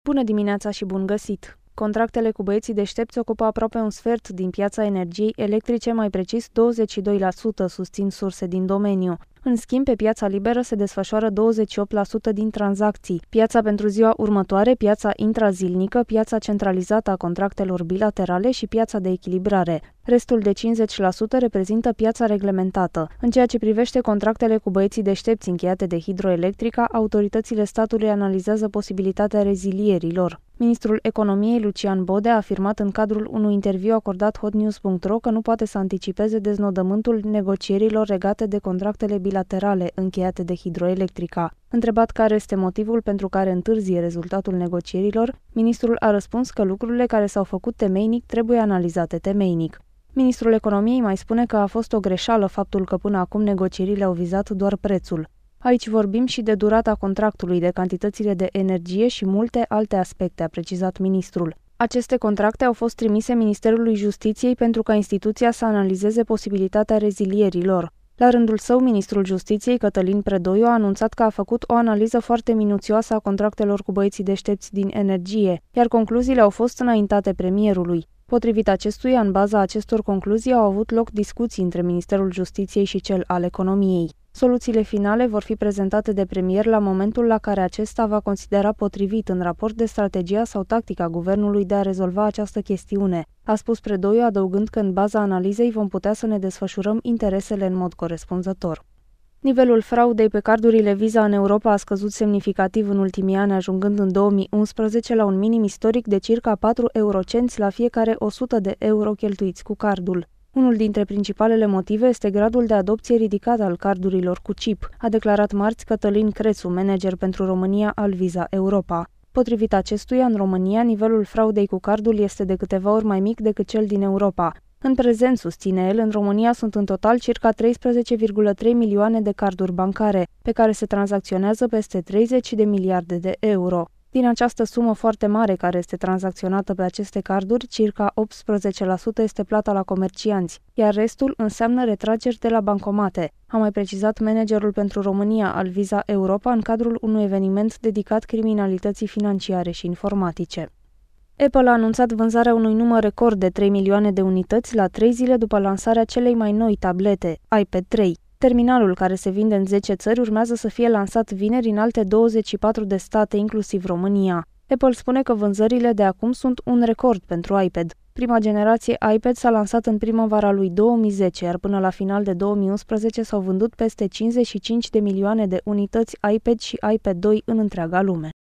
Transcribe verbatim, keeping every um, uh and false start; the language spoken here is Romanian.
Bună dimineața și bun găsit! Contractele cu băieții deștepți ocupă aproape un sfert din piața energiei electrice, mai precis douăzeci și doi la sută, susțin surse din domeniu. În schimb, pe piața liberă se desfășoară douăzeci și opt la sută din tranzacții. Piața pentru ziua următoare, piața intrazilnică, piața centralizată a contractelor bilaterale și piața de echilibrare. Restul de cincizeci la sută reprezintă piața reglementată. În ceea ce privește contractele cu băieții deștepți încheiate de Hidroelectrica, autoritățile statului analizează posibilitatea rezilierilor. Ministrul Economiei Lucian Bode a afirmat în cadrul unui interviu acordat hotnews punct ro că nu poate să anticipeze deznodământul negocierilor legate de contractele bilaterale încheiate de Hidroelectrica. Întrebat care este motivul pentru care întârzie rezultatul negocierilor, ministrul a răspuns că lucrurile care s-au făcut temeinic trebuie analizate temeinic. Ministrul Economiei mai spune că a fost o greșeală faptul că până acum negocierile au vizat doar prețul. Aici vorbim și de durata contractului, de cantitățile de energie și multe alte aspecte, a precizat ministrul. Aceste contracte au fost trimise Ministerului Justiției pentru ca instituția să analizeze posibilitatea rezilierilor. La rândul său, ministrul Justiției, Cătălin Predoiu, a anunțat că a făcut o analiză foarte minuțioasă a contractelor cu băieții deștepți din energie, iar concluziile au fost înaintate premierului. Potrivit acestuia, în baza acestor concluzii au avut loc discuții între Ministerul Justiției și cel al Economiei. Soluțiile finale vor fi prezentate de premier la momentul la care acesta va considera potrivit în raport de strategia sau tactica guvernului de a rezolva această chestiune, a spus Predoiu, adăugând că în baza analizei vom putea să ne desfășurăm interesele în mod corespunzător. Nivelul fraudei pe cardurile Visa în Europa a scăzut semnificativ în ultimii ani, ajungând în două mii unsprezece la un minim istoric de circa patru eurocenți la fiecare o sută de euro cheltuiți cu cardul. Unul dintre principalele motive este gradul de adopție ridicat al cardurilor cu chip, a declarat marți Cătălin Crețu, manager pentru România al Visa Europa. Potrivit acestuia, în România, nivelul fraudei cu cardul este de câteva ori mai mic decât cel din Europa. În prezent, susține el, în România sunt în total circa treisprezece virgulă trei milioane de carduri bancare, pe care se tranzacționează peste treizeci de miliarde de euro. Din această sumă foarte mare care este tranzacționată pe aceste carduri, circa optsprezece la sută este plata la comercianți, iar restul înseamnă retrageri de la bancomate, a mai precizat managerul pentru România al Visa Europa în cadrul unui eveniment dedicat criminalității financiare și informatice. Apple a anunțat vânzarea unui număr record de trei milioane de unități la trei zile după lansarea celei mai noi tablete, iPad trei. Terminalul, care se vinde în zece țări, urmează să fie lansat vineri în alte douăzeci și patru de state, inclusiv România. Apple spune că vânzările de acum sunt un record pentru iPad. Prima generație iPad s-a lansat în primăvara lui două mii zece, iar până la final de două mii unsprezece s-au vândut peste cincizeci și cinci de milioane de unități iPad și iPad doi în întreaga lume.